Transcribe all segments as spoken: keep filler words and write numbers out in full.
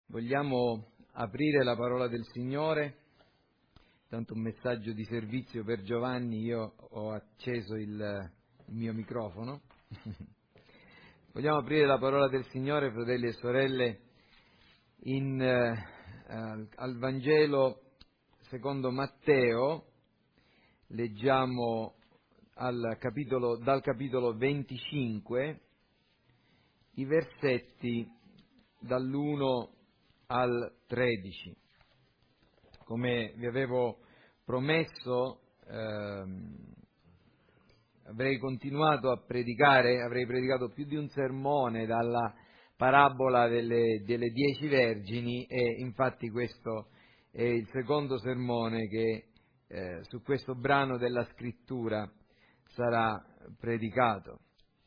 Vogliamo aprire la parola del Signore? Tanto un messaggio di servizio per Giovanni, io ho acceso il, il mio microfono. Vogliamo aprire la parola del Signore, fratelli e sorelle, in, eh, al, al Vangelo secondo Matteo. Leggiamo al capitolo, dal capitolo venticinque i versetti dall'uno al tredici. Come vi avevo promesso, ehm, avrei continuato a predicare, avrei predicato più di un sermone dalla parabola delle, delle dieci vergini, e infatti questo è il secondo sermone che eh, su questo brano della scrittura sarà predicato.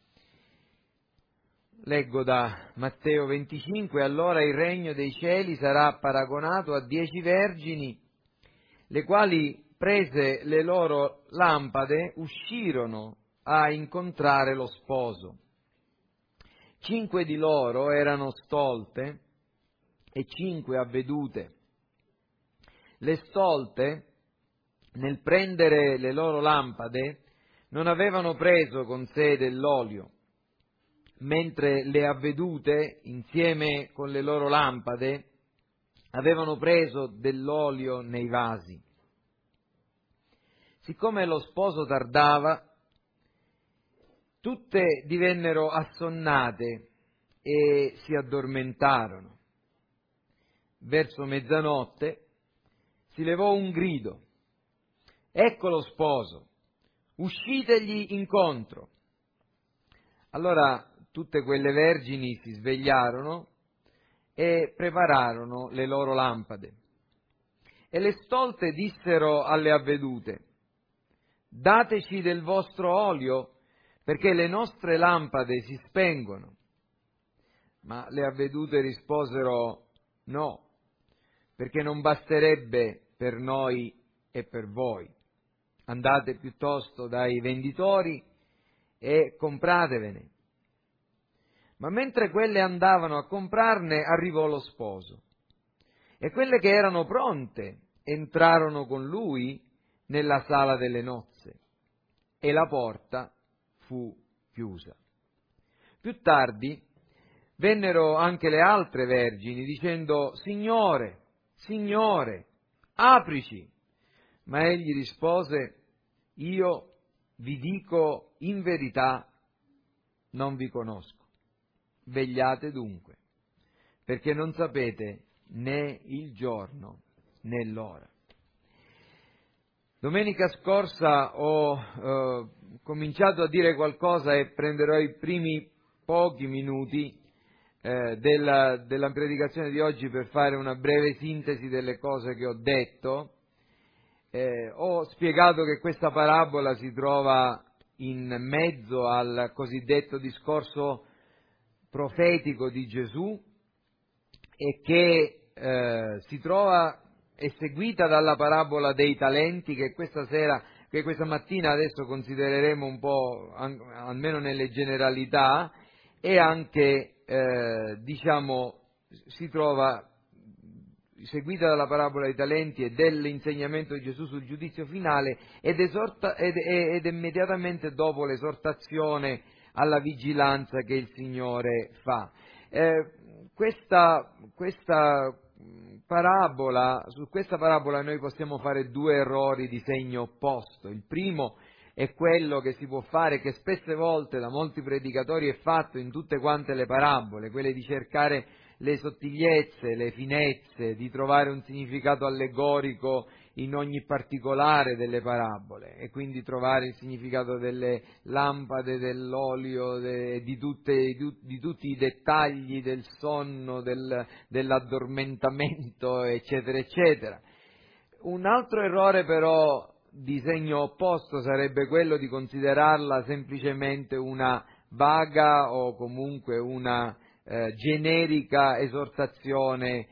Leggo da Matteo venticinque: allora il regno dei cieli sarà paragonato a dieci vergini, le quali, prese le loro lampade, uscirono a incontrare lo sposo. Cinque di loro erano stolte e cinque avvedute. Le stolte, nel prendere le loro lampade, non avevano preso con sé dell'olio, mentre le avvedute, insieme con le loro lampade, avevano preso dell'olio nei vasi. Siccome lo sposo tardava, tutte divennero assonnate e si addormentarono. Verso mezzanotte si levò un grido: ecco lo sposo, uscitegli incontro. Allora tutte quelle vergini si svegliarono e prepararono le loro lampade. E le stolte dissero alle avvedute: dateci del vostro olio, perché le nostre lampade si spengono. Ma le avvedute risposero: no, perché non basterebbe per noi e per voi. Andate piuttosto dai venditori e compratevene. Ma mentre quelle andavano a comprarne, arrivò lo sposo. E quelle che erano pronte entrarono con lui nella sala delle nozze, e la porta fu chiusa. Più tardi vennero anche le altre vergini, dicendo: Signore, Signore, aprici. Ma egli rispose: io vi dico in verità, non vi conosco. Vegliate dunque, perché non sapete né il giorno né l'ora. Domenica scorsa ho eh, cominciato a dire qualcosa e prenderò i primi pochi minuti eh, della, della predicazione di oggi per fare una breve sintesi delle cose che ho detto. Eh, ho spiegato che questa parabola si trova in mezzo al cosiddetto discorso profetico di Gesù e che eh, si trova, è seguita dalla parabola dei talenti, che questa sera, che questa mattina adesso considereremo un po', an, almeno nelle generalità, e anche eh, diciamo si trova seguita dalla parabola dei talenti e dell'insegnamento di Gesù sul giudizio finale, ed, esorta, ed, ed immediatamente dopo l'esortazione alla vigilanza che il Signore fa. Eh, questa, questa parabola, su questa parabola noi possiamo fare due errori di segno opposto. Il primo è quello che si può fare, che spesse volte da molti predicatori è fatto in tutte quante le parabole, quelle di cercare le sottigliezze, le finezze, di trovare un significato allegorico in ogni particolare delle parabole, e quindi trovare il significato delle lampade, dell'olio, de, di, tutte, di, di tutti i dettagli del sonno, del, dell'addormentamento, eccetera, eccetera. Un altro errore però di segno opposto sarebbe quello di considerarla semplicemente una vaga o comunque una eh, generica esortazione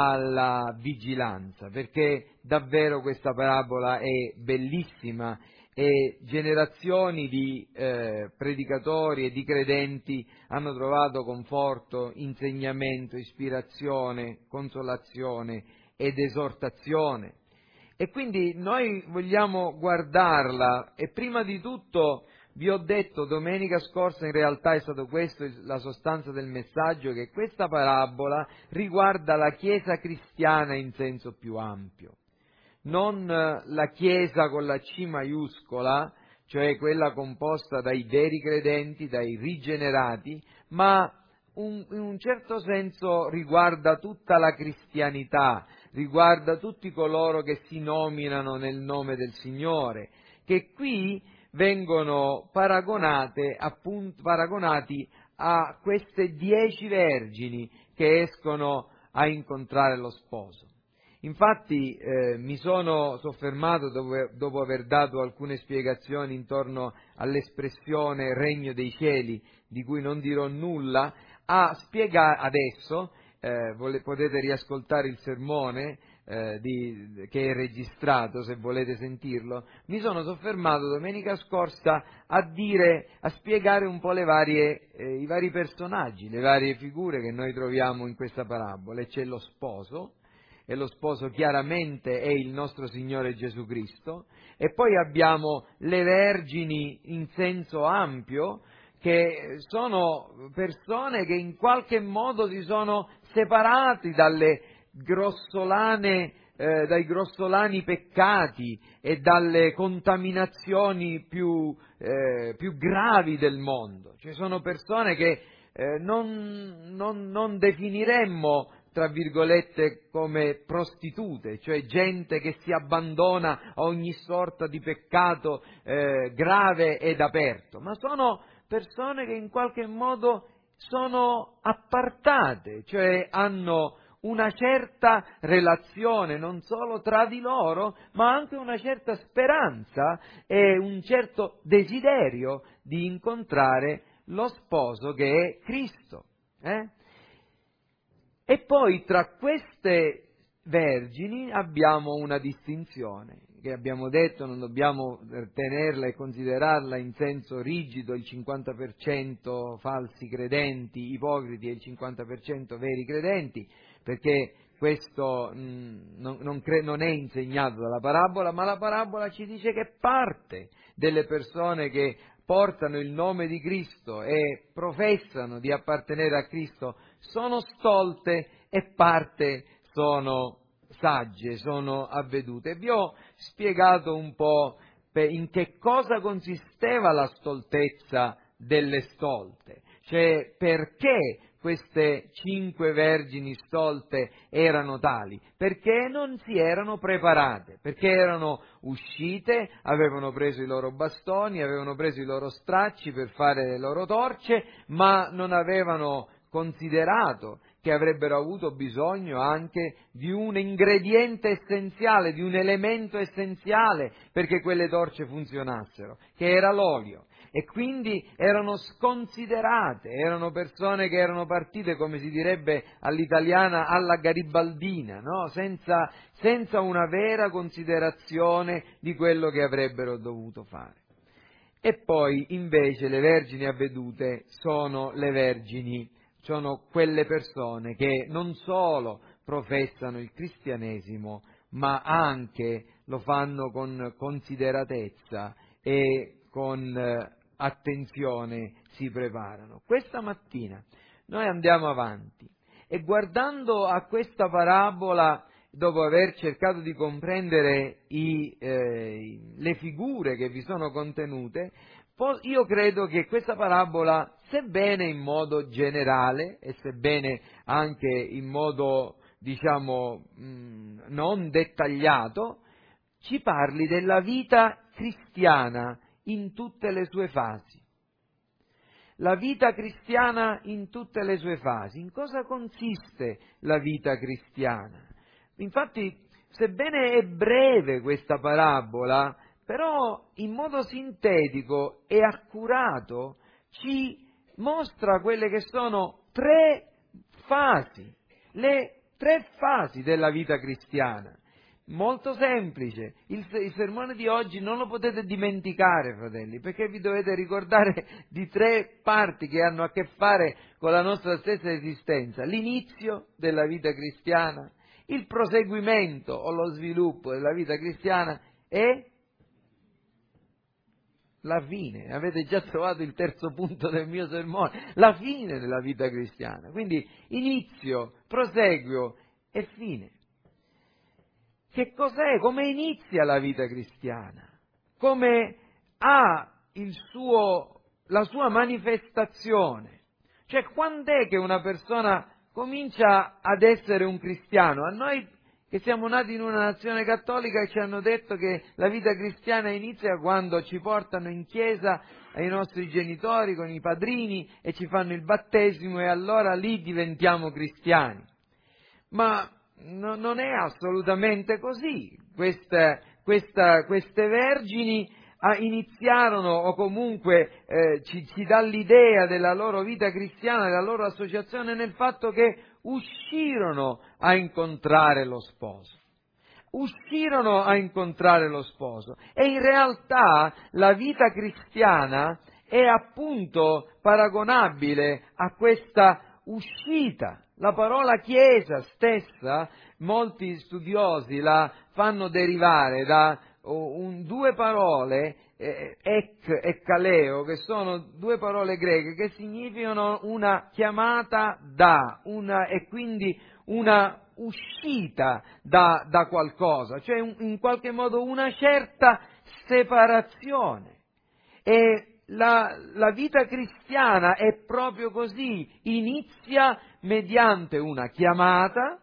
alla vigilanza, perché davvero questa parabola è bellissima e generazioni di eh, predicatori e di credenti hanno trovato conforto, insegnamento, ispirazione, consolazione ed esortazione. E quindi noi vogliamo guardarla e prima di tutto vi ho detto domenica scorsa, in realtà è stato questo la sostanza del messaggio, che questa parabola riguarda la Chiesa cristiana in senso più ampio. Non la Chiesa con la C maiuscola, cioè quella composta dai veri credenti, dai rigenerati, ma un, in un certo senso riguarda tutta la cristianità, riguarda tutti coloro che si nominano nel nome del Signore, che qui vengono paragonate, appunto, paragonati a queste dieci vergini che escono a incontrare lo sposo. Infatti eh, mi sono soffermato, dopo, dopo aver dato alcune spiegazioni intorno all'espressione regno dei cieli, di cui non dirò nulla, a spiegare adesso, eh, vole, potete riascoltare il sermone eh, di, che è registrato se volete sentirlo, mi sono soffermato domenica scorsa a dire, a spiegare un po' le varie, eh, i vari personaggi, le varie figure che noi troviamo in questa parabola. E c'è lo sposo, e lo sposo chiaramente è il nostro Signore Gesù Cristo, e poi abbiamo le vergini in senso ampio, che sono persone che in qualche modo si sono separati dalle grossolane, eh, dai grossolani peccati e dalle contaminazioni più, eh, più gravi del mondo. Ci sono persone che eh, non, non, non definiremmo tra virgolette come prostitute, cioè gente che si abbandona a ogni sorta di peccato eh, grave ed aperto, ma sono persone che in qualche modo sono appartate, cioè hanno una certa relazione non solo tra di loro, ma anche una certa speranza e un certo desiderio di incontrare lo sposo che è Cristo. Eh? E poi tra queste vergini abbiamo una distinzione, che abbiamo detto non dobbiamo tenerla e considerarla in senso rigido, il cinquanta per cento falsi credenti, ipocriti e il cinquanta per cento veri credenti, perché questo mh, non, non, cre- non è insegnato dalla parabola, ma la parabola ci dice che parte delle persone che portano il nome di Cristo e professano di appartenere a Cristo sono stolte e parte sono sagge, sono avvedute. Vi ho spiegato un po' in che cosa consisteva la stoltezza delle stolte, cioè perché queste cinque vergini stolte erano tali, perché non si erano preparate, perché erano uscite, avevano preso i loro bastoni, avevano preso i loro stracci per fare le loro torce, ma non avevano considerato che avrebbero avuto bisogno anche di un ingrediente essenziale, di un elemento essenziale perché quelle torce funzionassero, che era l'olio. E quindi erano sconsiderate, erano persone che erano partite, come si direbbe all'italiana, alla garibaldina, no? senza, senza una vera considerazione di quello che avrebbero dovuto fare. E poi invece le vergini avvedute sono le vergini, sono quelle persone che non solo professano il cristianesimo, ma anche lo fanno con consideratezza e con eh, attenzione si preparano. Questa mattina noi andiamo avanti e guardando a questa parabola, dopo aver cercato di comprendere i, eh, le figure che vi sono contenute, io credo che questa parabola, sebbene in modo generale e sebbene anche in modo, diciamo, mh, non dettagliato, ci parli della vita cristiana in tutte le sue fasi. La vita cristiana in tutte le sue fasi. In cosa consiste la vita cristiana? Infatti, sebbene è breve questa parabola, però in modo sintetico e accurato ci mostra quelle che sono tre fasi, le tre fasi della vita cristiana. Molto semplice. Il, il sermone di oggi non lo potete dimenticare, fratelli, perché vi dovete ricordare di tre parti che hanno a che fare con la nostra stessa esistenza. L'inizio della vita cristiana, il proseguimento o lo sviluppo della vita cristiana e la fine. Avete già trovato il terzo punto del mio sermone, la fine della vita cristiana. Quindi inizio, proseguio e fine. Che cos'è? Come inizia la vita cristiana? Come ha il suo, la sua manifestazione? Cioè, quando è che una persona comincia ad essere un cristiano? A noi che siamo nati in una nazione cattolica ci hanno detto che la vita cristiana inizia quando ci portano in chiesa ai nostri genitori con i padrini e ci fanno il battesimo e allora lì diventiamo cristiani. Ma no, non è assolutamente così. Queste, questa, queste vergini ah, iniziarono o comunque eh, ci, ci dà l'idea della loro vita cristiana, della loro associazione nel fatto che uscirono a incontrare lo sposo. Uscirono a incontrare lo sposo e in realtà la vita cristiana è appunto paragonabile a questa uscita. La parola chiesa stessa, molti studiosi la fanno derivare da un, due parole, eh, ek e kaleo, che sono due parole greche che significano una chiamata da, una, e quindi una uscita da, da qualcosa, cioè un, in qualche modo una certa separazione. E la, la vita cristiana è proprio così, inizia mediante una chiamata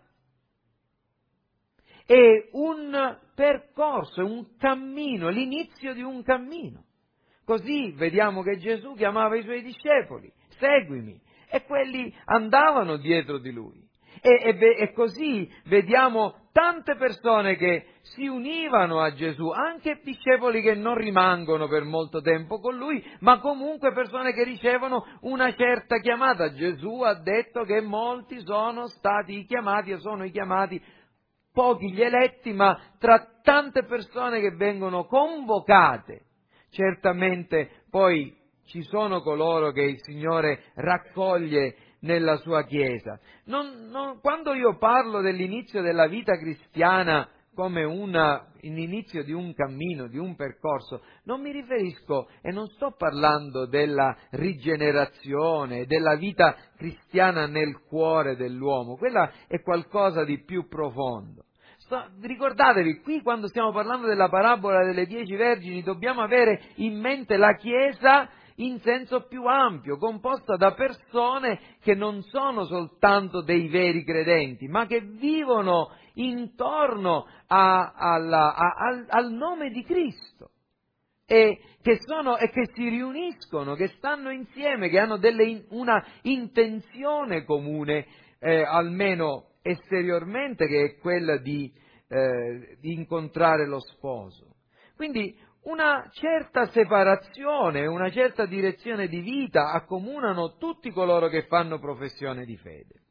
e un percorso, un cammino, l'inizio di un cammino. Così vediamo che Gesù chiamava i suoi discepoli, seguimi, e quelli andavano dietro di lui. E, e, e così vediamo tante persone che si univano a Gesù, anche discepoli che non rimangono per molto tempo con lui, ma comunque persone che ricevono una certa chiamata. Gesù ha detto che molti sono stati chiamati e sono i chiamati, pochi gli eletti, ma tra tante persone che vengono convocate, certamente poi ci sono coloro che il Signore raccoglie nella sua Chiesa. Non, non, quando io parlo dell'inizio della vita cristiana come una, l'inizio di un cammino, di un percorso, non mi riferisco e non sto parlando della rigenerazione, della vita cristiana nel cuore dell'uomo, quella è qualcosa di più profondo. Sto, ricordatevi, qui quando stiamo parlando della parabola delle dieci vergini dobbiamo avere in mente la Chiesa in senso più ampio, composta da persone che non sono soltanto dei veri credenti, ma che vivono intorno a, alla, a, al, al nome di Cristo e che, sono, e che si riuniscono, che stanno insieme, che hanno delle, una intenzione comune, eh, almeno esteriormente, che è quella di, eh, di incontrare lo sposo. Quindi una certa separazione, una certa direzione di vita accomunano tutti coloro che fanno professione di fede.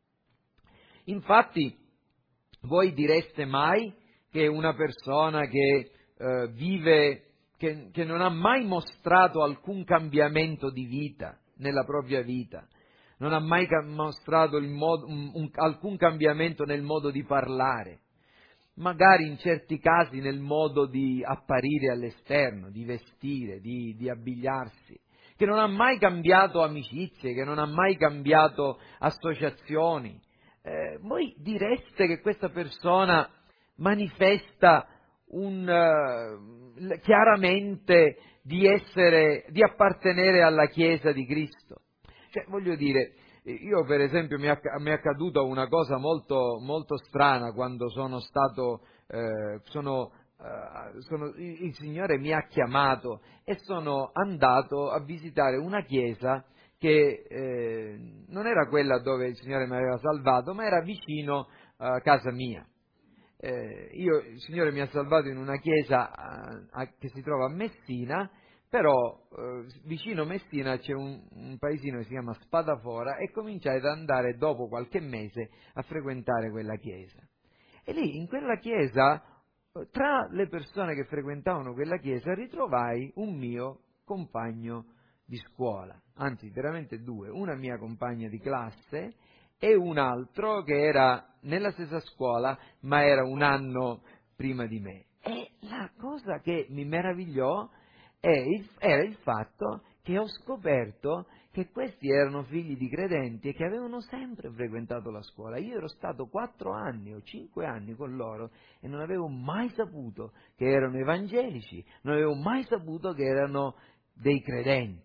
Infatti, voi direste mai che una persona che eh, vive, che, che non ha mai mostrato alcun cambiamento di vita nella propria vita, non ha mai mostrato il modo, un, un, alcun cambiamento nel modo di parlare, magari in certi casi nel modo di apparire all'esterno, di vestire, di, di abbigliarsi, che non ha mai cambiato amicizie, che non ha mai cambiato associazioni, eh, voi direste che questa persona manifesta un, uh, chiaramente di essere, di appartenere alla Chiesa di Cristo? Cioè, voglio dire, io per esempio mi è, mi è accaduta una cosa molto, molto strana quando sono stato, eh, sono, eh, sono, il Signore mi ha chiamato e sono andato a visitare una chiesa che eh, non era quella dove il Signore mi aveva salvato, ma era vicino a casa mia. Eh, io, il Signore mi ha salvato in una chiesa a, a, che si trova a Messina, però eh, vicino Messina c'è un, un paesino che si chiama Spadafora e cominciai ad andare dopo qualche mese a frequentare quella chiesa. E lì, in quella chiesa, tra le persone che frequentavano quella chiesa, ritrovai un mio compagno di scuola, anzi veramente due, una mia compagna di classe e un altro che era nella stessa scuola ma era un anno prima di me. E la cosa che mi meravigliò è il, era il fatto che ho scoperto che questi erano figli di credenti e che avevano sempre frequentato la scuola. Io ero stato quattro anni o cinque anni con loro e non avevo mai saputo che erano evangelici, non avevo mai saputo che erano dei credenti.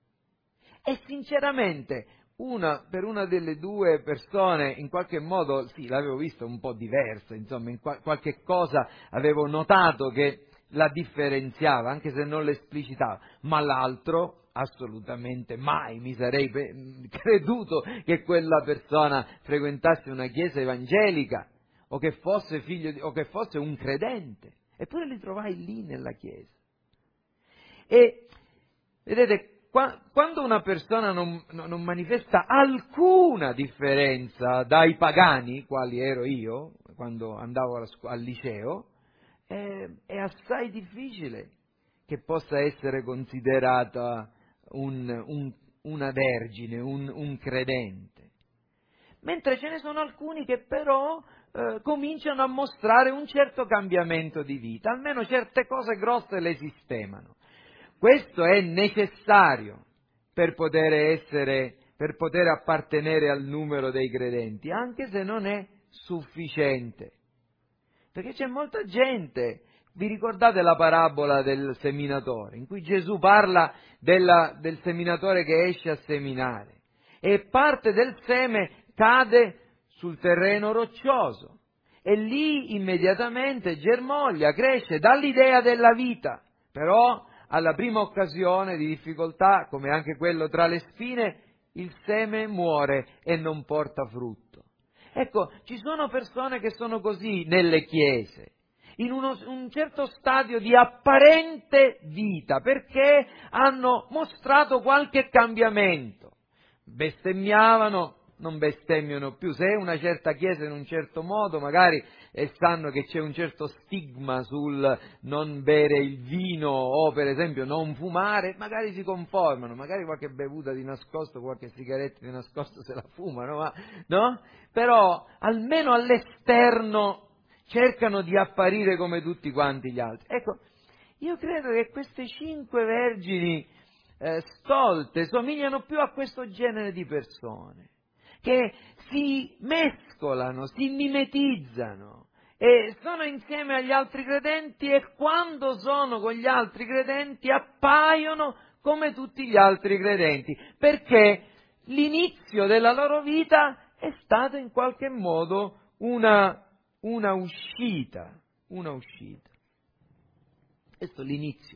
E sinceramente, una, per una delle due persone, in qualche modo, sì, l'avevo vista un po' diversa, insomma, in qual- qualche cosa avevo notato che la differenziava, anche se non l'esplicitava, ma l'altro assolutamente mai mi sarei pe- creduto che quella persona frequentasse una chiesa evangelica o che fosse figlio di, o che fosse un credente. Eppure li trovai lì nella chiesa. E vedete, qua, quando una persona non, non manifesta alcuna differenza dai pagani, quali ero io, quando andavo alla scu- al liceo, è, è assai difficile che possa essere considerata un, un, una vergine, un, un credente. Mentre ce ne sono alcuni che però eh, cominciano a mostrare un certo cambiamento di vita, almeno certe cose grosse le sistemano. Questo è necessario per poter essere, per poter appartenere al numero dei credenti, anche se non è sufficiente. Perché c'è molta gente, vi ricordate la parabola del seminatore, in cui Gesù parla della, del seminatore che esce a seminare e parte del seme cade sul terreno roccioso e lì immediatamente germoglia, cresce, dà l'idea della vita, però alla prima occasione di difficoltà, come anche quello tra le spine, il seme muore e non porta frutto. Ecco, ci sono persone che sono così nelle chiese, in uno, un certo stadio di apparente vita, perché hanno mostrato qualche cambiamento. Bestemmiavano, non bestemmiano più. Se è una certa chiesa in un certo modo, magari e sanno che c'è un certo stigma sul non bere il vino o per esempio non fumare, magari si conformano, magari qualche bevuta di nascosto, qualche sigaretta di nascosto se la fumano, ma, no? Però almeno all'esterno cercano di apparire come tutti quanti gli altri. Ecco, io credo che queste cinque vergini eh, stolte somigliano più a questo genere di persone, che si mescolano, si mimetizzano e sono insieme agli altri credenti e quando sono con gli altri credenti appaiono come tutti gli altri credenti, perché l'inizio della loro vita è stato in qualche modo una, una uscita, una uscita. Questo è l'inizio.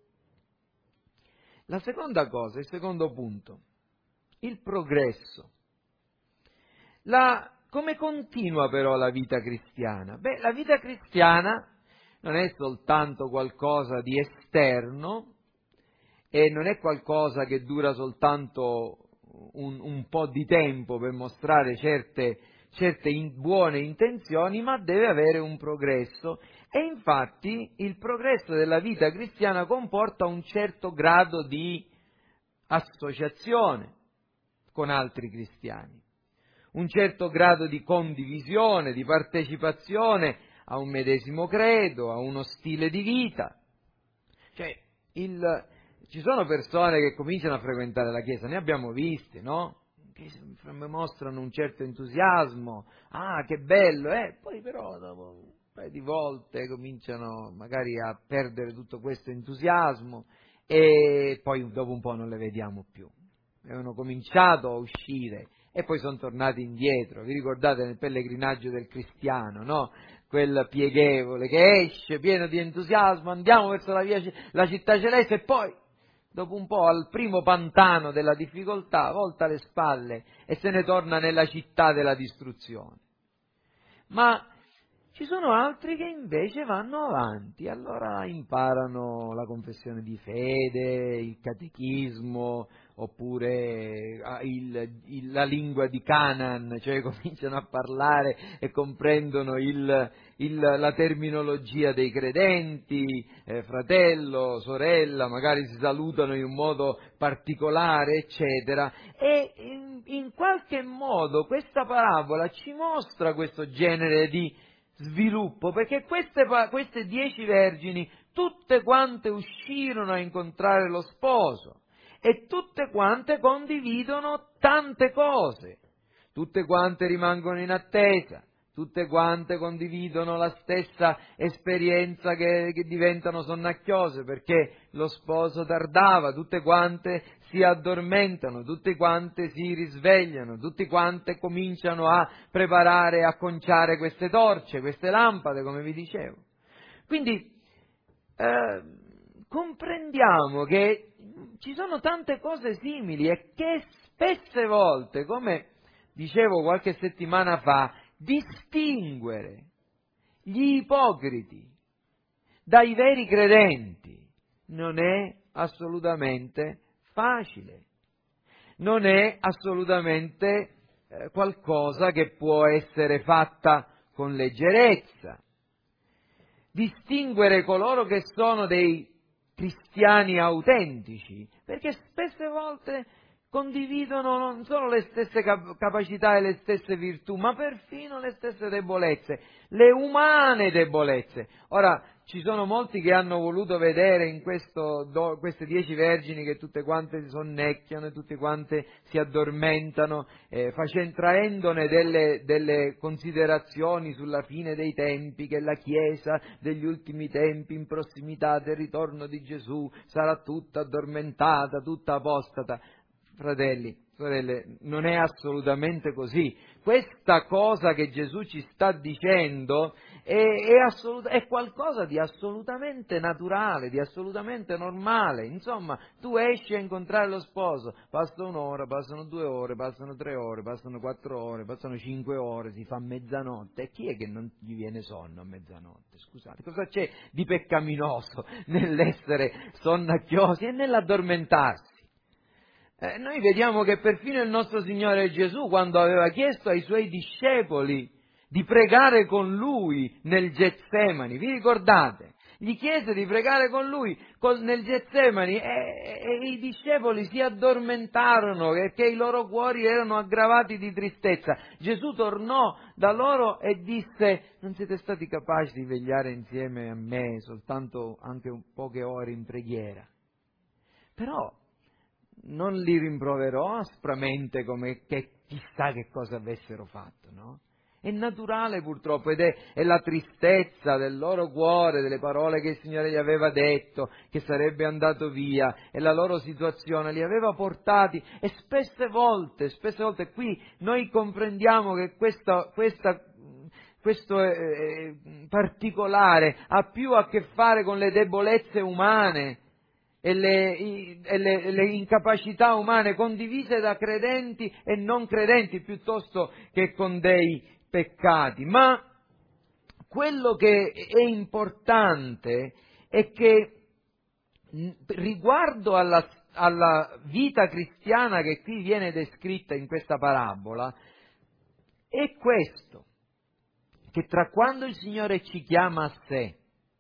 La seconda cosa, il secondo punto, il progresso. La, come continua però la vita cristiana? Beh, la vita cristiana non è soltanto qualcosa di esterno e non è qualcosa che dura soltanto un, un po' di tempo per mostrare certe, certe in, buone intenzioni, ma deve avere un progresso. E infatti il progresso della vita cristiana comporta un certo grado di associazione con altri cristiani, un certo grado di condivisione, di partecipazione a un medesimo credo, a uno stile di vita. Cioè, il, ci sono persone che cominciano a frequentare la Chiesa, ne abbiamo viste, no? Che mostrano un certo entusiasmo, ah che bello, eh? Poi però dopo un paio di volte cominciano magari a perdere tutto questo entusiasmo e poi dopo un po' non le vediamo più. Avevano cominciato a uscire e poi sono tornati indietro. Vi ricordate nel pellegrinaggio del cristiano, no? Quel pieghevole che esce pieno di entusiasmo, andiamo verso la, via, la città celeste e poi, dopo un po', al primo pantano della difficoltà, volta le spalle e se ne torna nella città della distruzione. Ma ci sono altri che invece vanno avanti, allora imparano la confessione di fede, il catechismo, oppure il, il, la lingua di Canaan, cioè cominciano a parlare e comprendono il, il, la terminologia dei credenti, eh, fratello, sorella, magari si salutano in un modo particolare, eccetera, e in, in qualche modo questa parabola ci mostra questo genere di sviluppo, perché queste, queste dieci vergini tutte quante uscirono a incontrare lo sposo e tutte quante condividono tante cose, tutte quante rimangono in attesa, tutte quante condividono la stessa esperienza che, che diventano sonnacchiose perché lo sposo tardava, tutte quante si addormentano, tutte quante si risvegliano, tutte quante cominciano a preparare, a conciare queste torce, queste lampade, come vi dicevo. Quindi eh, comprendiamo che ci sono tante cose simili e che spesse volte, come dicevo qualche settimana fa, distinguere gli ipocriti dai veri credenti non è assolutamente facile, non è assolutamente eh, qualcosa che può essere fatta con leggerezza. Distinguere coloro che sono dei cristiani autentici, perché spesse volte condividono non solo le stesse cap- capacità e le stesse virtù, ma perfino le stesse debolezze, le umane debolezze. Ora, ci sono molti che hanno voluto vedere in questo, do, queste dieci vergini che tutte quante si sonnecchiano e tutte quante si addormentano, eh, facendo, traendone delle, delle considerazioni sulla fine dei tempi, che la Chiesa degli ultimi tempi, in prossimità del ritorno di Gesù, sarà tutta addormentata, tutta apostata. Fratelli, sorelle, non è assolutamente così. Questa cosa che Gesù ci sta dicendo è, è, assolut- è qualcosa di assolutamente naturale, di assolutamente normale. Insomma, tu esci a incontrare lo sposo, passa un'ora, passano due ore, passano tre ore, passano quattro ore, passano cinque ore, si fa mezzanotte. E chi è che non gli viene sonno a mezzanotte? Scusate, cosa c'è di peccaminoso nell'essere sonnacchiosi e nell'addormentarsi? Eh, noi vediamo che perfino il nostro Signore Gesù, quando aveva chiesto ai Suoi discepoli di pregare con Lui nel Getsemani, vi ricordate? Gli chiese di pregare con Lui col, nel Getsemani e, e i discepoli si addormentarono perché i loro cuori erano aggravati di tristezza. Gesù tornò da loro e disse: non siete stati capaci di vegliare insieme a me soltanto anche un poche ore in preghiera? Però non li rimproverò aspramente come che chissà che cosa avessero fatto, no? È naturale purtroppo ed è, è la tristezza del loro cuore, delle parole che il Signore gli aveva detto, che sarebbe andato via, e la loro situazione li aveva portati, e spesse volte, spesse volte qui noi comprendiamo che questa, questa questo eh, particolare ha più a che fare con le debolezze umane e le, e le, le incapacità umane condivise da credenti e non credenti piuttosto che con dei peccati. Ma quello che è importante è che riguardo alla, alla vita cristiana che qui viene descritta in questa parabola è questo, che tra quando il Signore ci chiama a sé,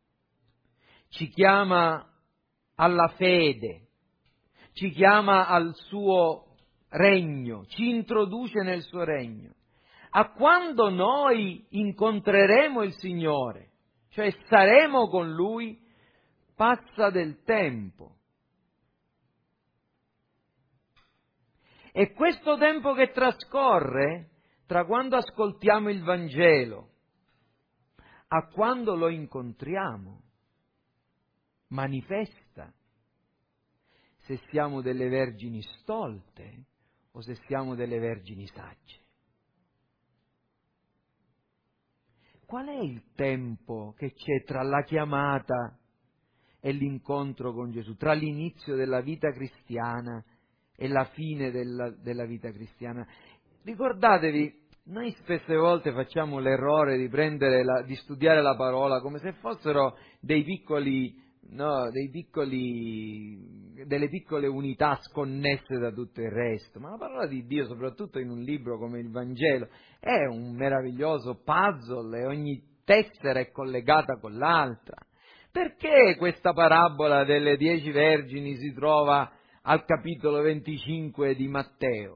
ci chiama alla fede, ci chiama al suo regno, ci introduce nel suo regno, a quando noi incontreremo il Signore, cioè saremo con Lui, passa del tempo. E questo tempo che trascorre tra quando ascoltiamo il Vangelo a quando lo incontriamo manifesta se siamo delle vergini stolte o se siamo delle vergini sagge. Qual è il tempo che c'è tra la chiamata e l'incontro con Gesù, tra l'inizio della vita cristiana e la fine della, della vita cristiana? Ricordatevi, noi spesse volte facciamo l'errore di prendere la, di studiare la parola come se fossero dei piccoli no, dei piccoli, delle piccole unità sconnesse da tutto il resto, ma la parola di Dio, soprattutto in un libro come il Vangelo, è un meraviglioso puzzle e ogni tessera è collegata con l'altra. Perché questa parabola delle dieci vergini si trova al capitolo venticinque di Matteo?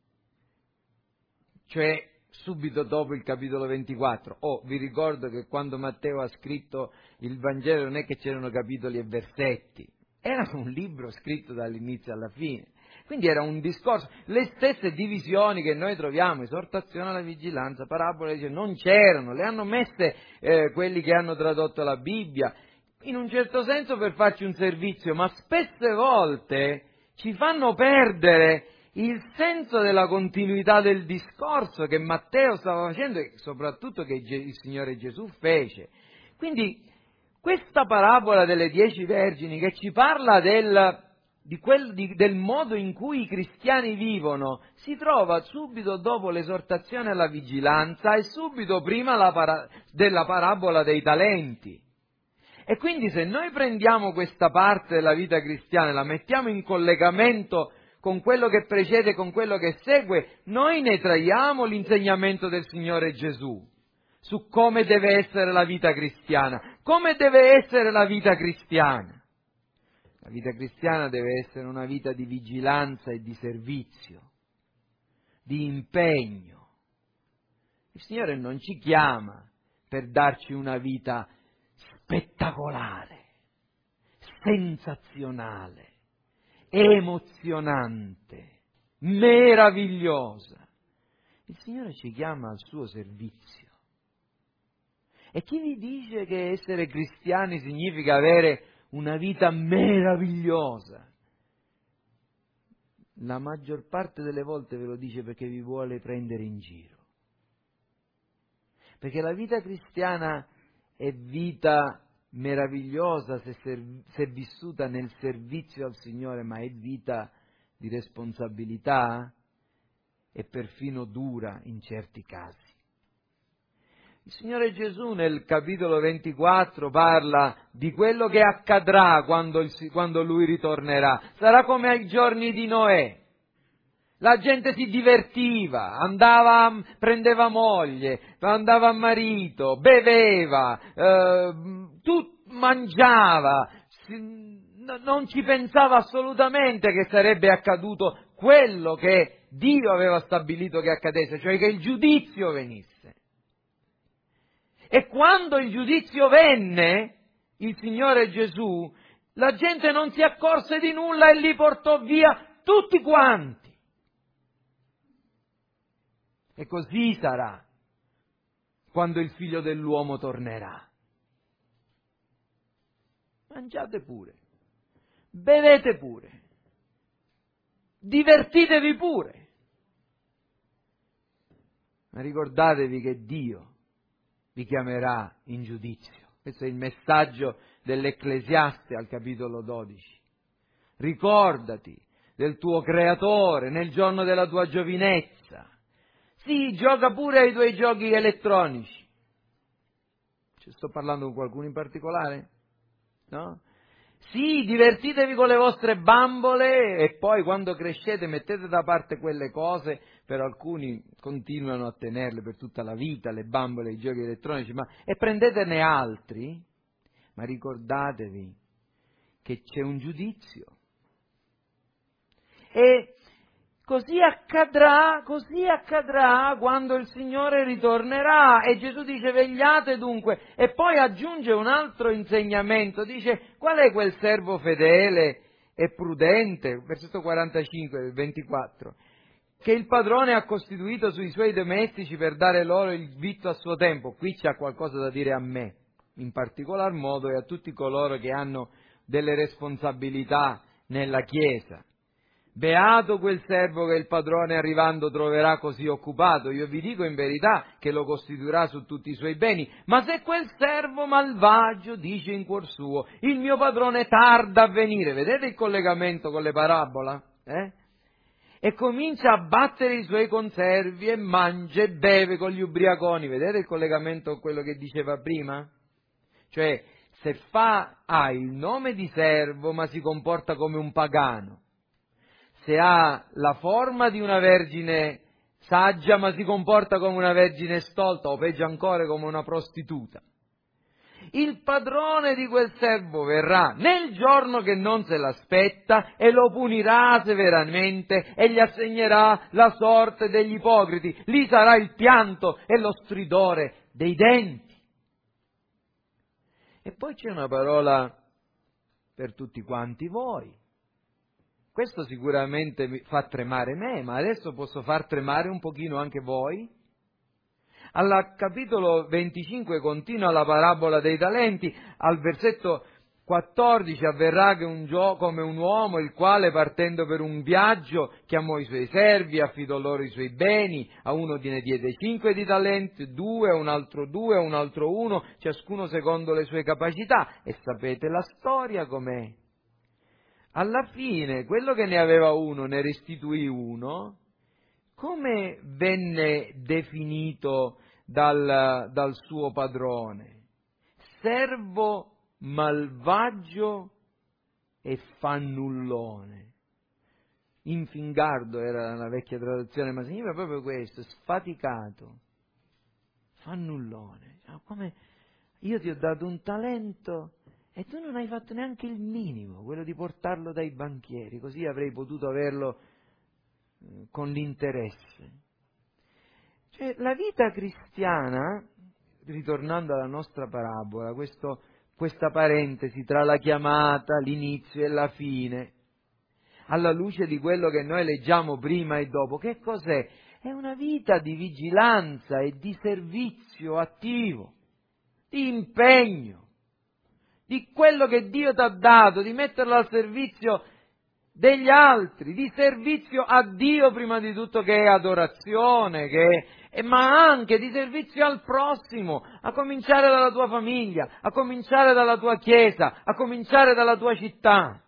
Cioè subito dopo il capitolo ventiquattro. Oh, vi ricordo che quando Matteo ha scritto il Vangelo non è che c'erano capitoli e versetti, era un libro scritto dall'inizio alla fine. Quindi era un discorso, le stesse divisioni che noi troviamo, esortazione alla vigilanza, parabole, non c'erano, le hanno messe eh, quelli che hanno tradotto la Bibbia, in un certo senso per farci un servizio, ma spesse volte ci fanno perdere il senso della continuità del discorso che Matteo stava facendo e soprattutto che il Signore Gesù fece. Quindi questa parabola delle dieci vergini che ci parla del, di quel, di, del modo in cui i cristiani vivono si trova subito dopo l'esortazione alla vigilanza e subito prima la para, della parabola dei talenti. E quindi se noi prendiamo questa parte della vita cristiana e la mettiamo in collegamento con quello che precede, con quello che segue, noi ne traiamo l'insegnamento del Signore Gesù su come deve essere la vita cristiana. Come deve essere la vita cristiana? La vita cristiana deve essere una vita di vigilanza e di servizio, di impegno. Il Signore non ci chiama per darci una vita spettacolare, sensazionale, emozionante, meravigliosa. Il Signore ci chiama al suo servizio. E chi vi dice che essere cristiani significa avere una vita meravigliosa? La maggior parte delle volte ve lo dice perché vi vuole prendere in giro. Perché la vita cristiana è vita meravigliosa se, serv- se vissuta nel servizio al Signore, ma è vita di responsabilità e perfino dura in certi casi. Il Signore Gesù nel capitolo ventiquattro parla di quello che accadrà quando, il, quando Lui ritornerà. Sarà come ai giorni di Noè. La gente si divertiva, andava, prendeva moglie, andava a marito, beveva, eh, tut, mangiava, si, non ci pensava assolutamente che sarebbe accaduto quello che Dio aveva stabilito che accadesse, cioè che il giudizio venisse. E quando il giudizio venne, il Signore Gesù, la gente non si accorse di nulla e li portò via tutti quanti. E così sarà quando il Figlio dell'uomo tornerà. Mangiate pure, bevete pure, divertitevi pure, ma ricordatevi che Dio vi chiamerà in giudizio. Questo è il messaggio dell'Ecclesiaste al capitolo dodici. Ricordati del tuo Creatore nel giorno della tua giovinezza. Sì, gioca pure ai tuoi giochi elettronici. Ci sto parlando con qualcuno in particolare? No? Sì, divertitevi con le vostre bambole e poi quando crescete mettete da parte quelle cose, per alcuni continuano a tenerle per tutta la vita, le bambole e i giochi elettronici, ma e prendetene altri, ma ricordatevi che c'è un giudizio. E così accadrà, così accadrà quando il Signore ritornerà. E Gesù dice vegliate dunque. E poi aggiunge un altro insegnamento, dice qual è quel servo fedele e prudente, versetto quarantacinque, ventiquattro, che il padrone ha costituito sui suoi domestici per dare loro il vitto a suo tempo. Qui c'è qualcosa da dire a me, in particolar modo, e a tutti coloro che hanno delle responsabilità nella Chiesa. Beato quel servo che il padrone arrivando troverà così occupato, io vi dico in verità che lo costituirà su tutti i suoi beni. Ma se quel servo malvagio dice in cuor suo, il mio padrone tarda a venire, vedete il collegamento con le parabola? Eh? E comincia a battere i suoi conservi e mangia e beve con gli ubriaconi, vedete il collegamento con quello che diceva prima? Cioè, se fa, ha il nome di servo ma si comporta come un pagano, se ha la forma di una vergine saggia ma si comporta come una vergine stolta, o peggio ancora come una prostituta, il padrone di quel servo verrà nel giorno che non se l'aspetta e lo punirà severamente e gli assegnerà la sorte degli ipocriti. Lì sarà il pianto e lo stridore dei denti. E poi c'è una parola per tutti quanti voi. Questo sicuramente mi fa tremare me, ma adesso posso far tremare un pochino anche voi. Al capitolo venticinque continua la parabola dei talenti, al versetto quattordici avverrà che un gio- come un uomo il quale partendo per un viaggio chiamò i suoi servi, affidò loro i suoi beni, a uno ne diede cinque di talenti, due, a un altro due, a un altro uno, ciascuno secondo le sue capacità. E sapete la storia com'è? Alla fine quello che ne aveva uno ne restituì uno. Come venne definito dal, dal suo padrone? Servo malvagio e fannullone. Infingardo era la vecchia traduzione, ma significa proprio questo, sfaticato, fannullone. Come io ti ho dato un talento e tu non hai fatto neanche il minimo, quello di portarlo dai banchieri, così avrei potuto averlo con l'interesse. Cioè, la vita cristiana, ritornando alla nostra parabola, questo, questa parentesi tra la chiamata, l'inizio e la fine, alla luce di quello che noi leggiamo prima e dopo, che cos'è? È una vita di vigilanza e di servizio attivo, di impegno, di quello che Dio ti ha dato, di metterlo al servizio degli altri, di servizio a Dio prima di tutto, che è adorazione, che è, ma anche di servizio al prossimo, a cominciare dalla tua famiglia, a cominciare dalla tua chiesa, a cominciare dalla tua città.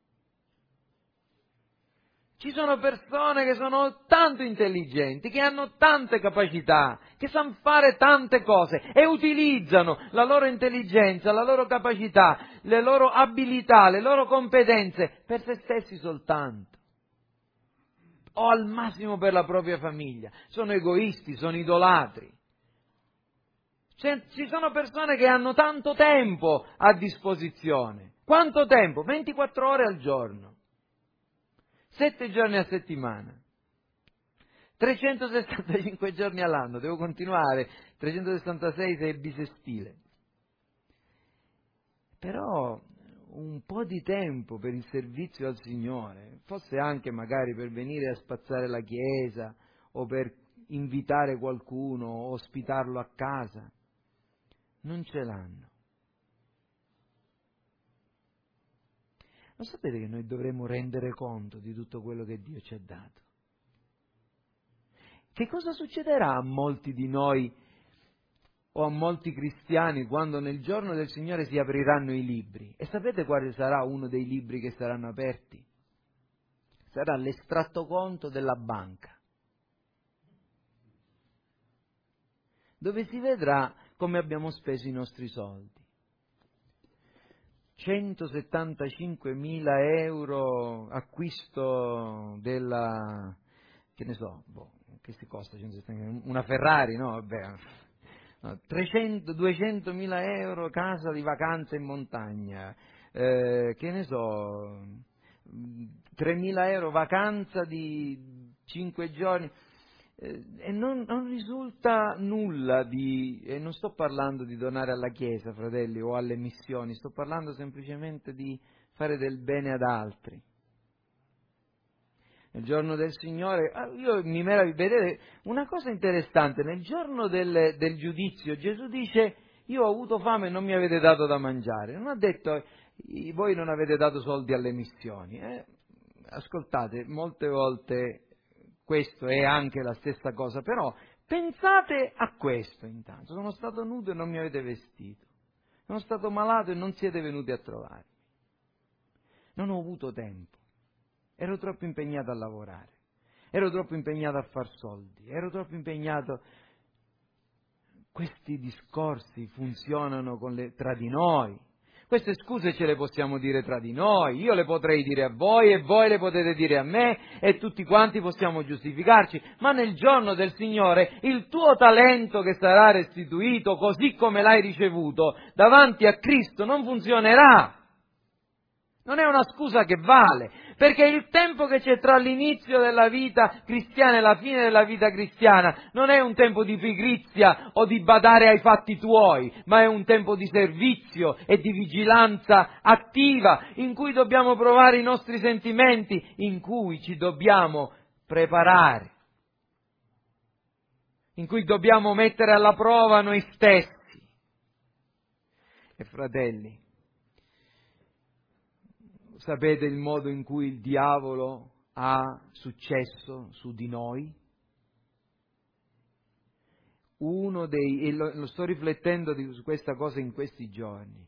Ci sono persone che sono tanto intelligenti, che hanno tante capacità, che sanno fare tante cose e utilizzano la loro intelligenza, la loro capacità, le loro abilità, le loro competenze per se stessi soltanto, o al massimo per la propria famiglia. Sono egoisti, sono idolatri. Cioè, ci sono persone che hanno tanto tempo a disposizione. Quanto tempo? ventiquattro ore al giorno. Sette giorni a settimana, trecentosessantacinque giorni all'anno, devo continuare, trecentosessantasei se è bisestile. Però un po' di tempo per il servizio al Signore, fosse anche magari per venire a spazzare la chiesa o per invitare qualcuno o ospitarlo a casa, non ce l'hanno. Lo sapete che noi dovremmo rendere conto di tutto quello che Dio ci ha dato? Che cosa succederà a molti di noi o a molti cristiani quando nel giorno del Signore si apriranno i libri? E sapete quale sarà uno dei libri che saranno aperti? Sarà l'estratto conto della banca, dove si vedrà come abbiamo speso i nostri soldi. centosettantacinquemila euro acquisto della, che ne so, boh, che si costa una Ferrari, no? Vabbè, no, trecento, duecentomila euro casa di vacanza in montagna, eh, che ne so, tremila euro vacanza di cinque giorni. E non, non risulta nulla di, e non sto parlando di donare alla Chiesa, fratelli, o alle missioni, sto parlando semplicemente di fare del bene ad altri. Nel giorno del Signore, io mi meraviglio, vedete, una cosa interessante, nel giorno del, del giudizio Gesù dice: io ho avuto fame e non mi avete dato da mangiare, non ha detto voi non avete dato soldi alle missioni. Eh? Ascoltate, molte volte questo è anche la stessa cosa, però pensate a questo intanto: sono stato nudo e non mi avete vestito, sono stato malato e non siete venuti a trovarmi, non ho avuto tempo, ero troppo impegnato a lavorare, ero troppo impegnato a far soldi, ero troppo impegnato. Questi discorsi funzionano con le, tra di noi, Queste scuse ce le possiamo dire tra di noi, io le potrei dire a voi e voi le potete dire a me e tutti quanti possiamo giustificarci, ma nel giorno del Signore il tuo talento che sarà restituito così come l'hai ricevuto davanti a Cristo non funzionerà. Non è una scusa che vale, perché il tempo che c'è tra l'inizio della vita cristiana e la fine della vita cristiana non è un tempo di pigrizia o di badare ai fatti tuoi, ma è un tempo di servizio e di vigilanza attiva, in cui dobbiamo provare i nostri sentimenti, in cui ci dobbiamo preparare, in cui dobbiamo mettere alla prova noi stessi. E fratelli, sapete il modo in cui il diavolo ha successo su di noi? Uno dei, e lo, lo sto riflettendo di, su questa cosa in questi giorni,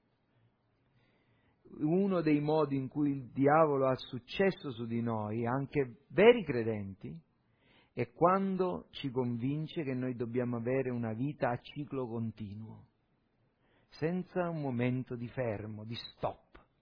uno dei modi in cui il diavolo ha successo su di noi, anche veri credenti, è quando ci convince che noi dobbiamo avere una vita a ciclo continuo, senza un momento di fermo, di stop.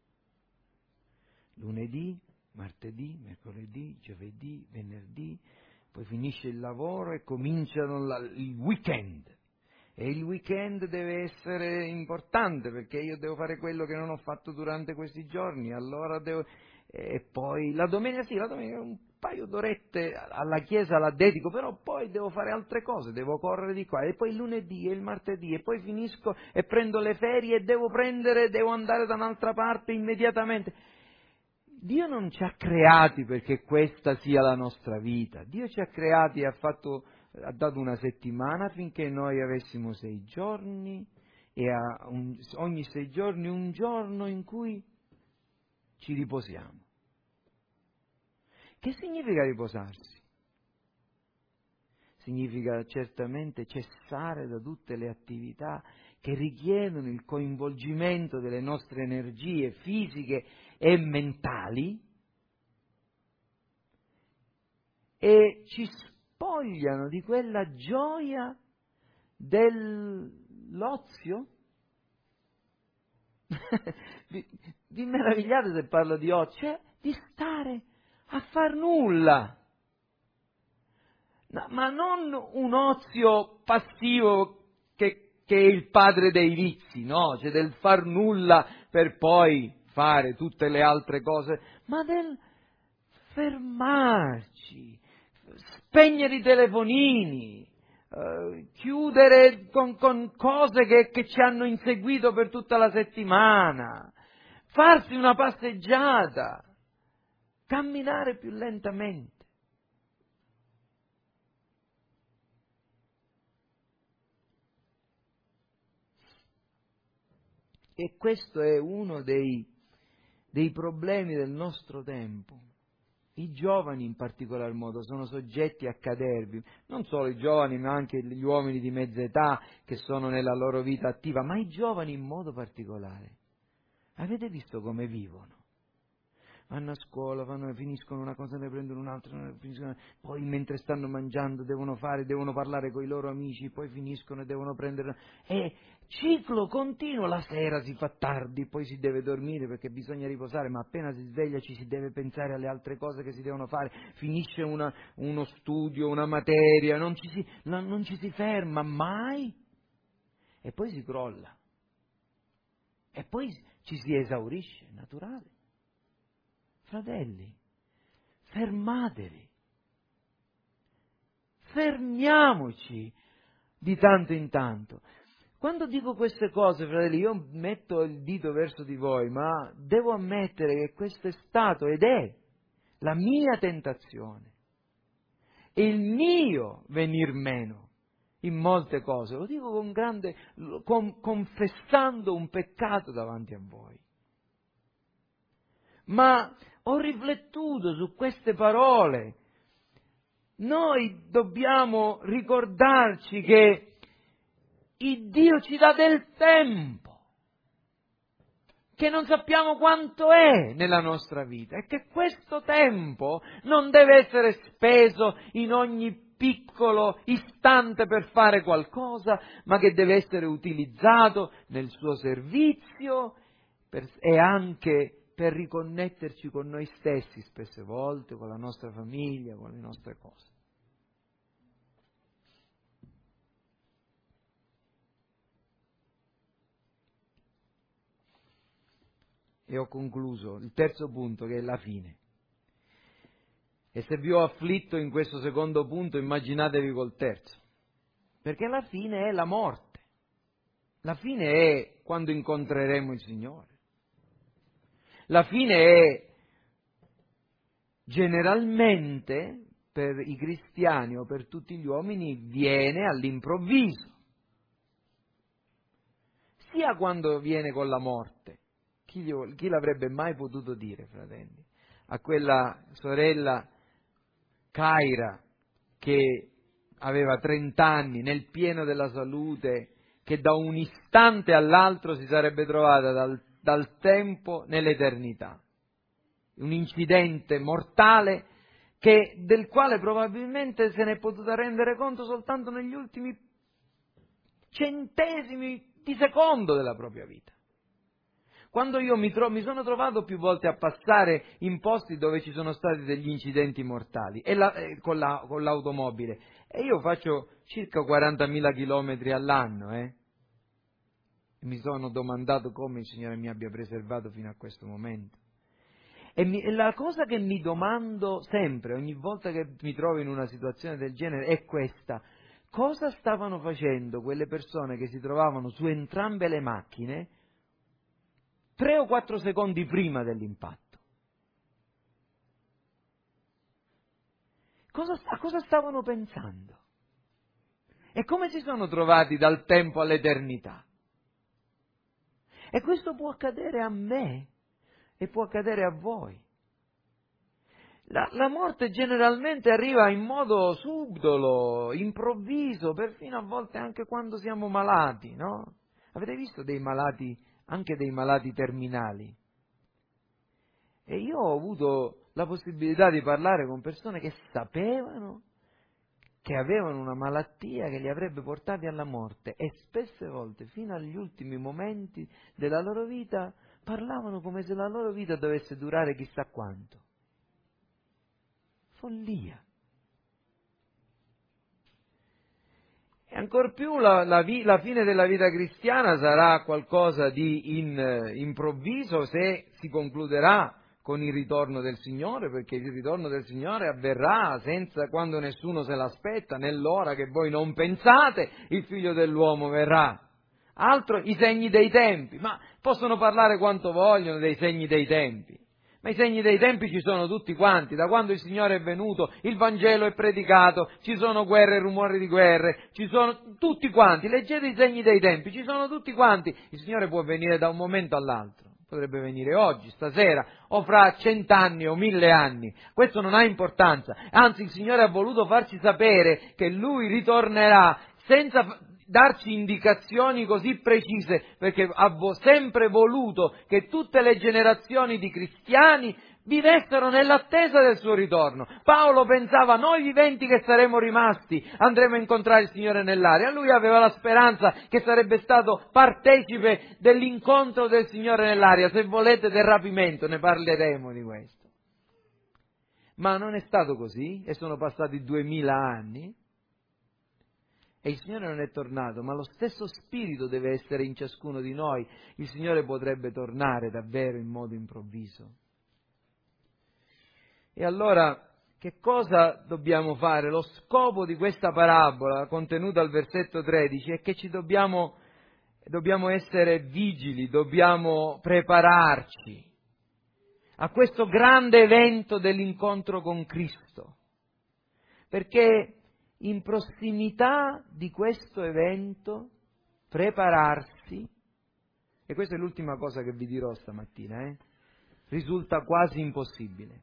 Lunedì, martedì, mercoledì, giovedì, venerdì, poi finisce il lavoro e cominciano la, il weekend. E il weekend deve essere importante perché io devo fare quello che non ho fatto durante questi giorni, allora devo... E poi la domenica, sì, la domenica un paio d'orette alla chiesa la dedico, però poi devo fare altre cose, devo correre di qua, e poi il lunedì e il martedì, e poi finisco e prendo le ferie e devo prendere, devo andare da un'altra parte immediatamente. Dio non ci ha creati perché questa sia la nostra vita. Dio ci ha creati e ha fatto, ha dato una settimana affinché noi avessimo sei giorni e a un, ogni sei giorni un giorno in cui ci riposiamo. Che significa riposarsi? Significa certamente cessare da tutte le attività che richiedono il coinvolgimento delle nostre energie fisiche e mentali e ci spogliano di quella gioia dell'ozio. vi, vi meravigliate se parlo di ozio? Cioè di stare a far nulla. No, ma non un ozio passivo che, che è il padre dei vizi, no? Cioè del far nulla per poi fare tutte le altre cose, ma del fermarci, spegnere i telefonini, eh, chiudere con, con cose che, che ci hanno inseguito per tutta la settimana, farsi una passeggiata, camminare più lentamente. E questo è uno dei, dei problemi del nostro tempo. I giovani in particolar modo sono soggetti a cadervi, non solo i giovani ma anche gli uomini di mezza età che sono nella loro vita attiva, ma i giovani in modo particolare. Avete visto come vivono? Vanno a scuola, vanno, finiscono una cosa, ne prendono un'altra, finiscono, poi mentre stanno mangiando devono fare, devono parlare con i loro amici, poi finiscono e devono prendere... È ciclo continuo, la sera si fa tardi, poi si deve dormire perché bisogna riposare, ma appena si sveglia ci si deve pensare alle altre cose che si devono fare, finisce una, uno studio, una materia, non ci, si, non, non ci si ferma mai e poi si crolla e poi ci si esaurisce, naturale. Fratelli, fermatevi, fermiamoci di tanto in tanto. Quando dico queste cose, fratelli, io metto il dito verso di voi, ma devo ammettere che questo è stato ed è la mia tentazione, il mio venir meno in molte cose. Lo dico con grande, con, confessando un peccato davanti a voi. Ma ho riflettuto su queste parole. Noi dobbiamo ricordarci che il Dio ci dà del tempo, che non sappiamo quanto è nella nostra vita e che questo tempo non deve essere speso in ogni piccolo istante per fare qualcosa, ma che deve essere utilizzato nel suo servizio per, e anche per riconnetterci con noi stessi spesse volte, con la nostra famiglia, con le nostre cose. E ho concluso il terzo punto, che è la fine. E se vi ho afflitto in questo secondo punto, immaginatevi col terzo. Perché la fine è la morte. La fine è quando incontreremo il Signore. La fine è, generalmente, per i cristiani o per tutti gli uomini, viene all'improvviso. Sia quando viene con la morte. Chi, gli, chi l'avrebbe mai potuto dire, fratelli? A quella sorella Caira, che aveva trent'anni, nel pieno della salute, che da un istante all'altro si sarebbe trovata dal, dal tempo nell'eternità. Un incidente mortale che, del quale probabilmente se ne è potuta rendere conto soltanto negli ultimi centesimi di secondo della propria vita. Quando io mi, tro- mi sono trovato più volte a passare in posti dove ci sono stati degli incidenti mortali e la, eh, con, la, con l'automobile, e io faccio circa quarantamila chilometri all'anno, eh? Mi sono domandato come il Signore mi abbia preservato fino a questo momento. E, mi, e la cosa che mi domando sempre, ogni volta che mi trovo in una situazione del genere, è questa: cosa stavano facendo quelle persone che si trovavano su entrambe le macchine tre o quattro secondi prima dell'impatto? Cosa, a cosa stavano pensando? E come si sono trovati dal tempo all'eternità? E questo può accadere a me e può accadere a voi. La, la morte generalmente arriva in modo subdolo, improvviso, perfino a volte anche quando siamo malati, no? Avete visto dei malati, anche dei malati terminali? E io ho avuto la possibilità di parlare con persone che sapevano che avevano una malattia che li avrebbe portati alla morte e spesse volte, fino agli ultimi momenti della loro vita, parlavano come se la loro vita dovesse durare chissà quanto. Follia. E ancor più la, la, vi, la fine della vita cristiana sarà qualcosa di in, eh, improvviso se si concluderà con il ritorno del Signore, perché il ritorno del Signore avverrà senza, quando nessuno se l'aspetta, nell'ora che voi non pensate, il Figlio dell'uomo verrà. Altro i segni dei tempi, ma possono parlare quanto vogliono dei segni dei tempi. Ma i segni dei tempi ci sono tutti quanti, da quando il Signore è venuto, il Vangelo è predicato, ci sono guerre e rumori di guerre, ci sono tutti quanti, leggete i segni dei tempi, ci sono tutti quanti. Il Signore può venire da un momento all'altro, potrebbe venire oggi, stasera, o fra cent'anni o mille anni, questo non ha importanza, anzi il Signore ha voluto farci sapere che Lui ritornerà senza darci indicazioni così precise, perché ha sempre voluto che tutte le generazioni di cristiani vivessero nell'attesa del suo ritorno. Paolo pensava: noi viventi che saremo rimasti andremo a incontrare il Signore nell'aria. Lui aveva la speranza che sarebbe stato partecipe dell'incontro del Signore nell'aria. Se volete, del rapimento, ne parleremo di questo. Ma non è stato così, e sono passati duemila anni. E il Signore non è tornato, ma lo stesso Spirito deve essere in ciascuno di noi. Il Signore potrebbe tornare davvero in modo improvviso. E allora, che cosa dobbiamo fare? Lo scopo di questa parabola, contenuta al versetto tredici, è che ci dobbiamo, dobbiamo essere vigili, dobbiamo prepararci a questo grande evento dell'incontro con Cristo. Perché in prossimità di questo evento, prepararsi, e questa è l'ultima cosa che vi dirò stamattina, eh, risulta quasi impossibile.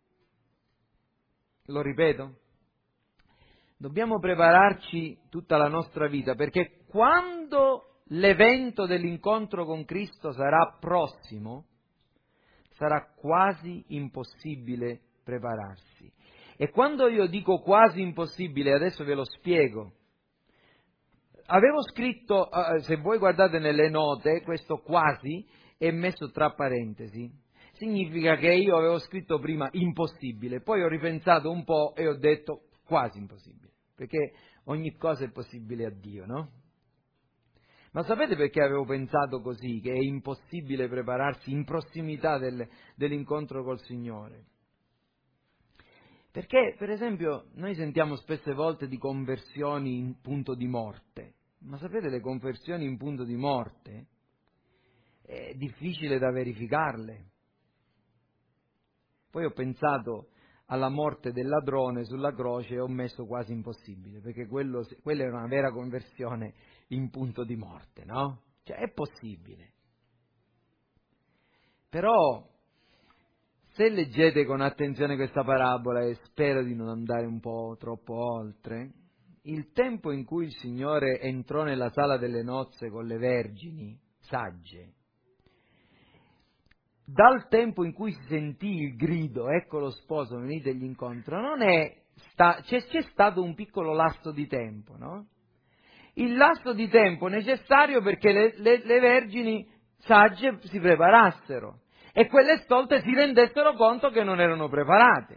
Lo ripeto? Dobbiamo prepararci tutta la nostra vita, perché quando l'evento dell'incontro con Cristo sarà prossimo, sarà quasi impossibile prepararsi. E quando io dico quasi impossibile, adesso ve lo spiego. Avevo scritto, se voi guardate nelle note, questo quasi, è messo tra parentesi, significa che io avevo scritto prima impossibile, poi ho ripensato un po' e ho detto quasi impossibile, perché ogni cosa è possibile a Dio, no? Ma sapete perché avevo pensato così, che è impossibile prepararsi in prossimità del, dell'incontro col Signore? Perché, per esempio, noi sentiamo spesse volte di conversioni in punto di morte, ma sapete, le conversioni in punto di morte è difficile da verificarle. Poi ho pensato alla morte del ladrone sulla croce e ho messo quasi impossibile, perché quello, quella è una vera conversione in punto di morte, no? Cioè è possibile. Però, se leggete con attenzione questa parabola, e spero di non andare un po' troppo oltre, il tempo in cui il Signore entrò nella sala delle nozze con le vergini sagge, dal tempo in cui si sentì il grido, ecco lo sposo, venitegli incontro, non è sta, c'è, c'è stato un piccolo lasso di tempo, no? Il lasso di tempo necessario perché le, le, le vergini sagge si preparassero e quelle stolte si rendessero conto che non erano preparate.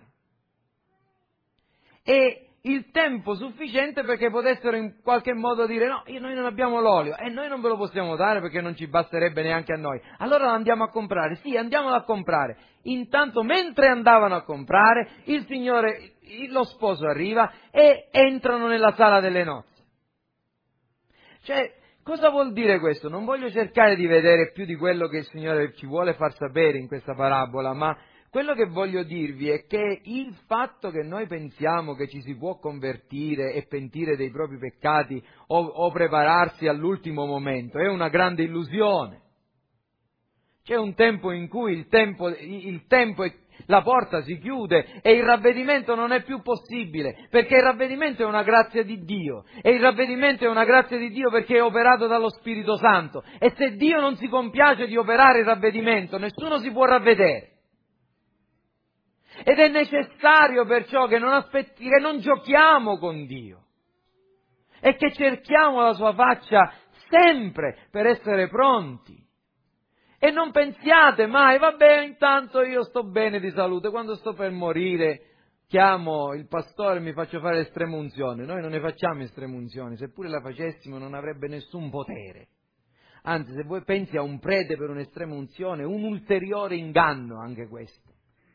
E il tempo sufficiente perché potessero in qualche modo dire no, noi non abbiamo l'olio e noi non ve lo possiamo dare perché non ci basterebbe neanche a noi. Allora lo andiamo a comprare, sì, andiamolo a comprare. Intanto, mentre andavano a comprare, il Signore, lo sposo arriva e entrano nella sala delle nozze. Cioè, cosa vuol dire questo? Non voglio cercare di vedere più di quello che il Signore ci vuole far sapere in questa parabola, ma quello che voglio dirvi è che il fatto che noi pensiamo che ci si può convertire e pentire dei propri peccati o, o prepararsi all'ultimo momento è una grande illusione. C'è un tempo in cui il tempo, il tempo è, la porta si chiude e il ravvedimento non è più possibile, perché il ravvedimento è una grazia di Dio, e il ravvedimento è una grazia di Dio perché è operato dallo Spirito Santo, e se Dio non si compiace di operare il ravvedimento, nessuno si può ravvedere. Ed è necessario perciò che non, aspetti, che non giochiamo con Dio e che cerchiamo la sua faccia sempre per essere pronti. E non pensiate mai, vabbè, intanto io sto bene di salute, quando sto per morire chiamo il pastore e mi faccio fare estremunzione. Noi non ne facciamo estremunzione, seppure la facessimo non avrebbe nessun potere. Anzi, se voi pensi a un prete per un'estremunzione, un ulteriore inganno anche questo.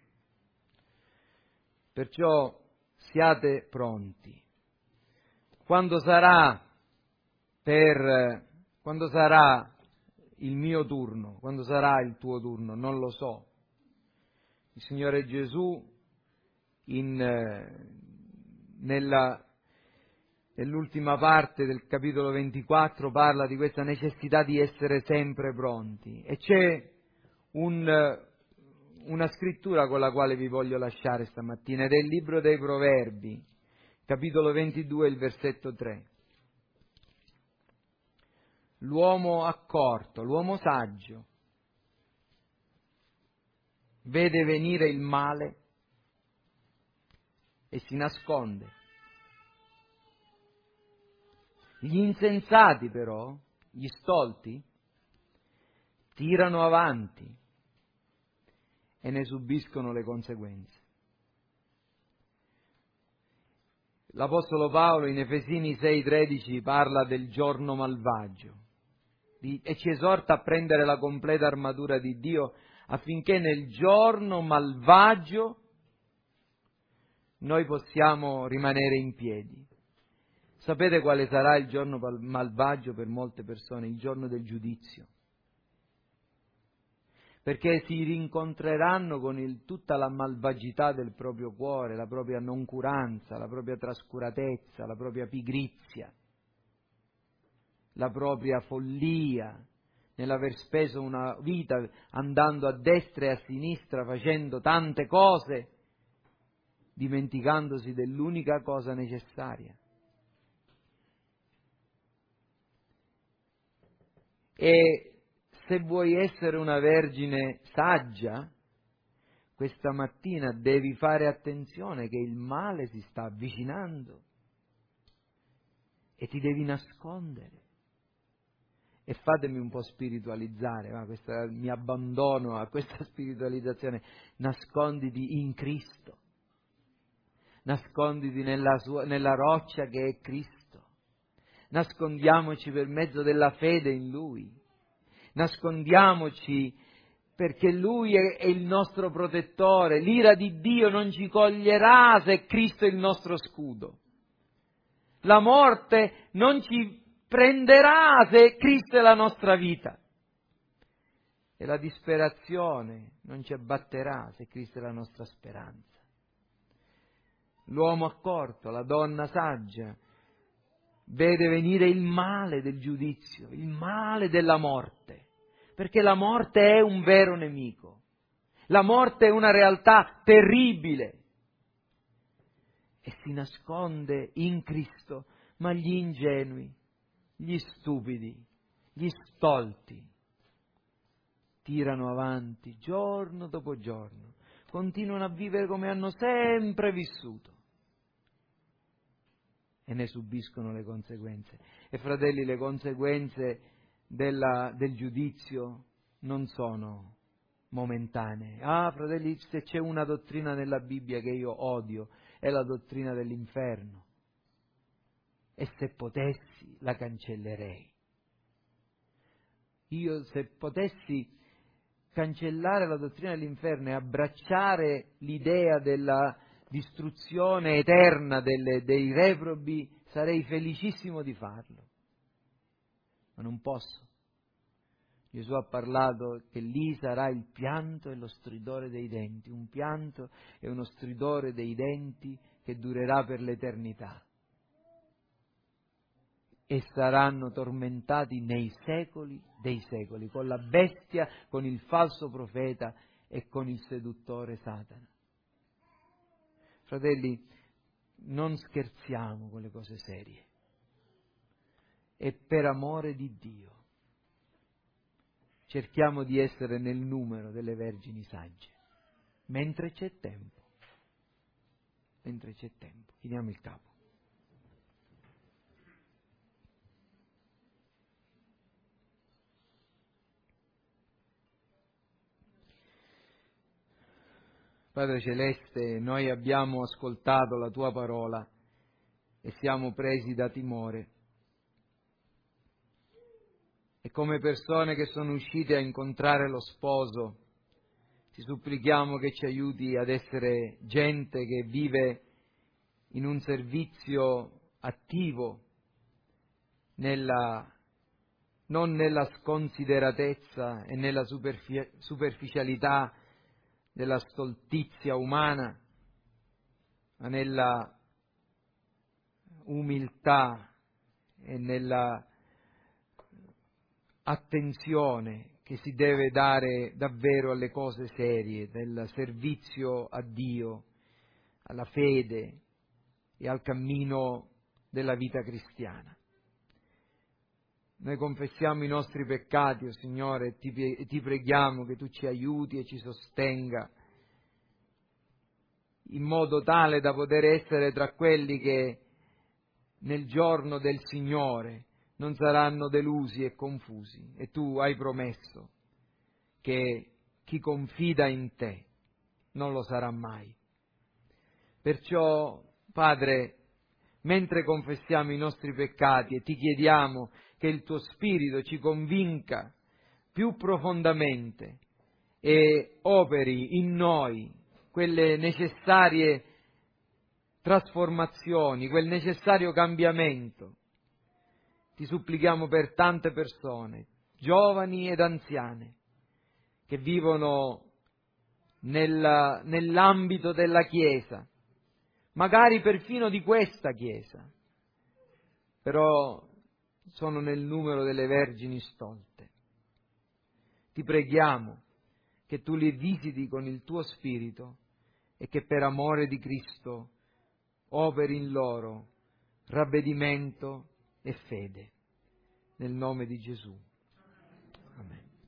Perciò siate pronti. Quando sarà per quando sarà il mio turno, quando sarà il tuo turno, non lo so. Il Signore Gesù in, nella, nell'ultima parte del capitolo ventiquattro parla di questa necessità di essere sempre pronti, e c'è un, una scrittura con la quale vi voglio lasciare stamattina, ed è il libro dei Proverbi, capitolo ventidue, il versetto tre. L'uomo accorto, l'uomo saggio, vede venire il male e si nasconde. Gli insensati però, gli stolti, tirano avanti e ne subiscono le conseguenze. L'Apostolo Paolo in Efesini sei tredici parla del giorno malvagio e ci esorta a prendere la completa armatura di Dio affinché nel giorno malvagio noi possiamo rimanere in piedi. Sapete quale sarà il giorno malvagio per molte persone? Il giorno del giudizio. Perché si rincontreranno con il, tutta la malvagità del proprio cuore, la propria noncuranza, la propria trascuratezza, la propria pigrizia, la propria follia nell'aver speso una vita andando a destra e a sinistra, facendo tante cose, dimenticandosi dell'unica cosa necessaria. E se vuoi essere una vergine saggia, questa mattina devi fare attenzione che il male si sta avvicinando e ti devi nascondere E fatemi un po' spiritualizzare, ma questa, mi abbandono a questa spiritualizzazione. Nasconditi in Cristo, nasconditi nella, sua, nella roccia che è Cristo, nascondiamoci per mezzo della fede in Lui, nascondiamoci perché Lui è, è il nostro protettore, l'ira di Dio non ci coglierà se Cristo è il nostro scudo, la morte non ci prenderà se Cristo è la nostra vita. E la disperazione non ci abbatterà se Cristo è la nostra speranza. L'uomo accorto, la donna saggia, vede venire il male del giudizio, il male della morte, perché la morte è un vero nemico. La morte è una realtà terribile e si nasconde in Cristo, ma gli ingenui, gli stupidi, gli stolti tirano avanti giorno dopo giorno, continuano a vivere come hanno sempre vissuto e ne subiscono le conseguenze. E fratelli, le conseguenze della, del giudizio non sono momentanee. Ah, fratelli, se c'è una dottrina nella Bibbia che io odio, è la dottrina dell'inferno. E se potessi la cancellerei. Io se potessi cancellare la dottrina dell'inferno e abbracciare l'idea della distruzione eterna delle, dei reprobi, sarei felicissimo di farlo. Ma non posso. Gesù ha parlato che lì sarà il pianto e lo stridore dei denti, un pianto e uno stridore dei denti che durerà per l'eternità. E saranno tormentati nei secoli dei secoli, con la bestia, con il falso profeta e con il seduttore Satana. Fratelli, non scherziamo con le cose serie. E per amore di Dio cerchiamo di essere nel numero delle vergini sagge, mentre c'è tempo. Mentre c'è tempo. Chiniamo il capo. Padre Celeste, noi abbiamo ascoltato la Tua parola e siamo presi da timore. E come persone che sono uscite a incontrare lo sposo, ti supplichiamo che ci aiuti ad essere gente che vive in un servizio attivo, nella, non nella sconsideratezza e nella superfi- superficialità della stoltizia umana, ma nella umiltà e nella attenzione che si deve dare davvero alle cose serie, del servizio a Dio, alla fede e al cammino della vita cristiana. Noi confessiamo i nostri peccati, o oh Signore, e ti, e ti preghiamo che Tu ci aiuti e ci sostenga in modo tale da poter essere tra quelli che nel giorno del Signore non saranno delusi e confusi. E Tu hai promesso che chi confida in Te non lo sarà mai. Perciò, Padre, mentre confessiamo i nostri peccati e Ti chiediamo che il Tuo Spirito ci convinca più profondamente e operi in noi quelle necessarie trasformazioni, quel necessario cambiamento. Ti supplichiamo per tante persone, giovani ed anziane, che vivono nella, nell'ambito della Chiesa, magari perfino di questa Chiesa, però sono nel numero delle vergini stolte. Ti preghiamo che Tu li visiti con il Tuo Spirito e che per amore di Cristo operi in loro ravvedimento e fede. Nel nome di Gesù. Amen.